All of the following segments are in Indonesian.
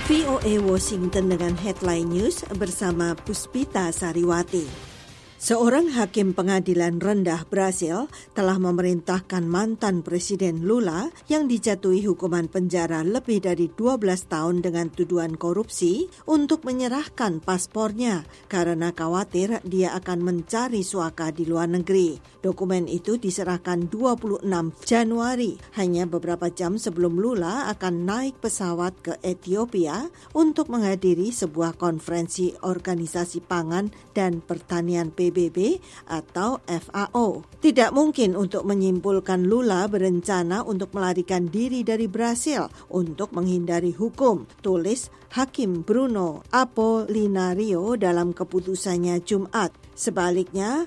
VOA Washington dengan Headline News bersama Puspita Sariwati. Seorang hakim pengadilan rendah Brasil telah memerintahkan mantan Presiden Lula yang dijatuhi hukuman penjara lebih dari 12 tahun dengan tuduhan korupsi untuk menyerahkan paspornya karena khawatir dia akan mencari suaka di luar negeri. Dokumen itu diserahkan 26 Januari, hanya beberapa jam sebelum Lula akan naik pesawat ke Ethiopia untuk menghadiri sebuah konferensi Organisasi Pangan dan Pertanian PBB atau FAO. Tidak mungkin untuk menyimpulkan Lula berencana untuk melarikan diri dari Brasil untuk menghindari hukum, tulis Hakim Bruno Apolinario dalam keputusannya Jumat. Sebaliknya,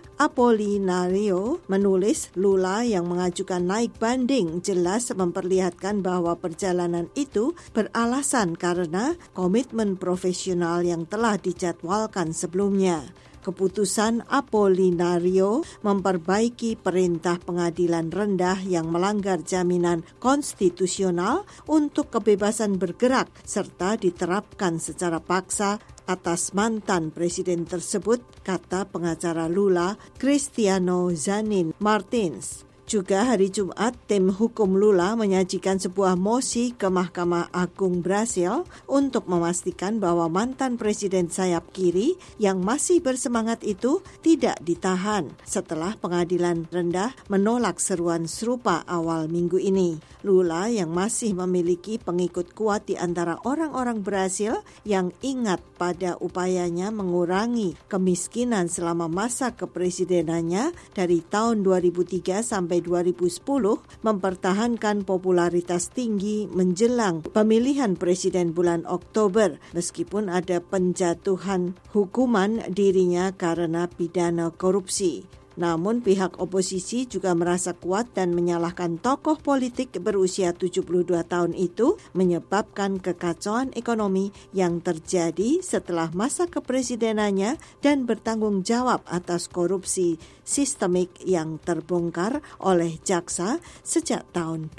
Apolinario menulis Lula yang mengajukan naik banding jelas memperlihatkan bahwa perjalanan itu beralasan karena komitmen profesional yang telah dijadwalkan sebelumnya. Keputusan Apolinario memperbaiki perintah pengadilan rendah yang melanggar jaminan konstitusional untuk kebebasan bergerak serta diterapkan secara paksa atas mantan presiden tersebut, kata pengacara Lula, Cristiano Zanin Martins. Juga hari Jumat, tim hukum Lula menyajikan sebuah mosi ke Mahkamah Agung Brasil untuk memastikan bahwa mantan presiden sayap kiri yang masih bersemangat itu tidak ditahan setelah pengadilan rendah menolak seruan serupa awal minggu ini. Lula yang masih memiliki pengikut kuat di antara orang-orang Brasil yang ingat pada upayanya mengurangi kemiskinan selama masa kepresidenannya dari tahun 2003 sampai 2010 mempertahankan popularitas tinggi menjelang pemilihan presiden bulan Oktober meskipun ada penjatuhan hukuman dirinya karena pidana korupsi. Namun pihak oposisi juga merasa kuat dan menyalahkan tokoh politik berusia 72 tahun itu menyebabkan kekacauan ekonomi yang terjadi setelah masa kepresidenannya dan bertanggung jawab atas korupsi sistemik yang terbongkar oleh jaksa sejak tahun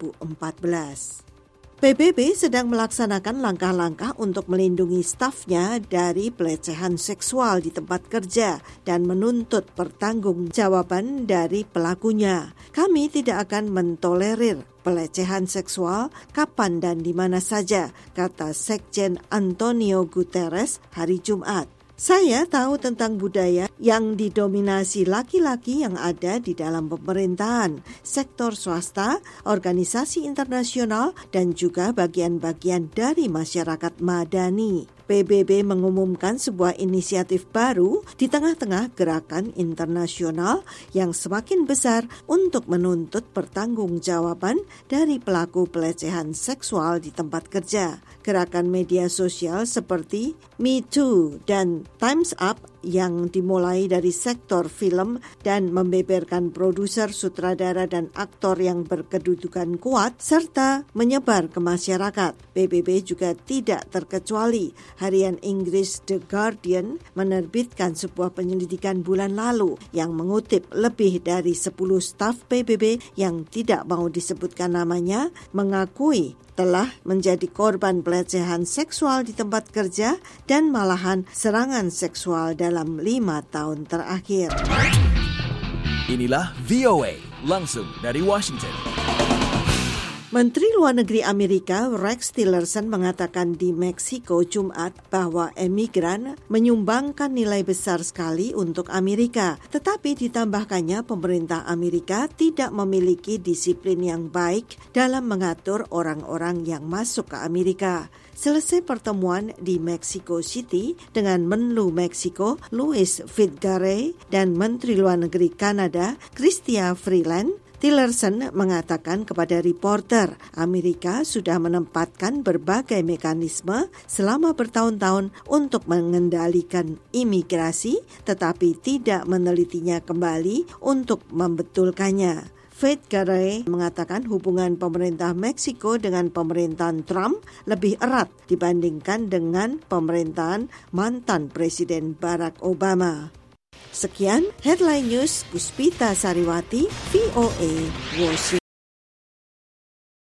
2014. PBB sedang melaksanakan langkah-langkah untuk melindungi stafnya dari pelecehan seksual di tempat kerja dan menuntut pertanggungjawaban dari pelakunya. Kami tidak akan mentolerir pelecehan seksual kapan dan di mana saja, kata Sekjen Antonio Guterres hari Jumat. Saya tahu tentang budaya yang didominasi laki-laki yang ada di dalam pemerintahan, sektor swasta, organisasi internasional, dan juga bagian-bagian dari masyarakat madani. PBB mengumumkan sebuah inisiatif baru di tengah-tengah gerakan internasional yang semakin besar untuk menuntut pertanggungjawaban dari pelaku pelecehan seksual di tempat kerja. Gerakan media sosial seperti Me Too dan Time's Up yang dimulai dari sektor film dan membeberkan produser, sutradara, dan aktor yang berkedudukan kuat serta menyebar ke masyarakat. PBB juga tidak terkecuali. Harian Inggris The Guardian menerbitkan sebuah penyelidikan bulan lalu yang mengutip lebih dari 10 staf PBB yang tidak mau disebutkan namanya mengakui telah menjadi korban pelecehan seksual di tempat kerja dan malahan serangan seksual dalam 5 tahun terakhir. Inilah VOA langsung dari Washington. Menteri Luar Negeri Amerika Rex Tillerson mengatakan di Meksiko Jumat bahwa emigran menyumbangkan nilai besar sekali untuk Amerika. Tetapi ditambahkannya pemerintah Amerika tidak memiliki disiplin yang baik dalam mengatur orang-orang yang masuk ke Amerika. Selesai pertemuan di Mexico City dengan Menlu Meksiko Luis Videgaray dan Menteri Luar Negeri Kanada Chrystia Freeland, Tillerson mengatakan kepada reporter, Amerika sudah menempatkan berbagai mekanisme selama bertahun-tahun untuk mengendalikan imigrasi, tetapi tidak menelitinya kembali untuk membetulkannya. Videgaray mengatakan hubungan pemerintah Meksiko dengan pemerintahan Trump lebih erat dibandingkan dengan pemerintahan mantan Presiden Barack Obama. Sekian Headline News, Puspita Sariwati, VOA Washington.